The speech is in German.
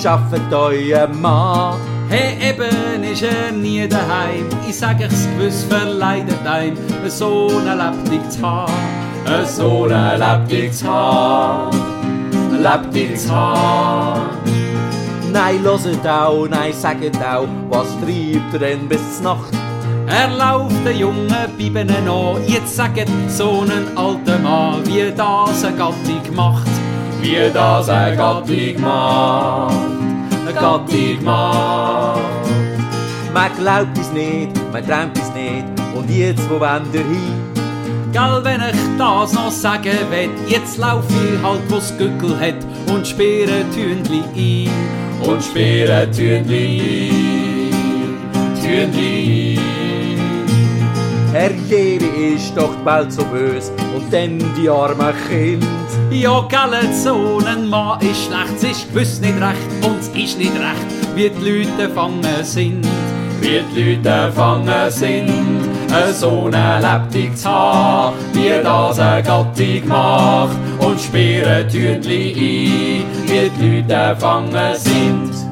schafft euer Mann? Hey, eben ist nie daheim. Ich sag ich's gewiss verleidet einem, so einen Lebendig zu haben. So einen Lebendig zu haben. Lebendig zu haben. Nein, hört auch, nein, sagt auch, was treibt er denn bis Nacht? Er lauft den jungen Biben an, jetzt sagt so einen alten Mann, wie das eine Gattung macht. Wie das eine Gattung macht. Eine Gattung macht. Man glaubt es nicht, man träumt es nicht, und jetzt, wo wollt ihr hin? Gell, wenn ich das noch sagen will, jetzt lauf ich halt, wo's Gückel hat, und sperre Tündli ein. Und sperre Tündli ein. Tündli ein. Herrje, wie ist doch bald so bös, und dann die armen Kind. Ja, gell, so ein Mann ist schlecht, es ist gewiss nicht recht, und es ist nicht recht, wie die Leute fangen sind. Wie die Leute fangen sind, so eine Lebendig zu haben, wie das eine Gattung macht, und sperren Tündli ein, wie die Leute fangen sind.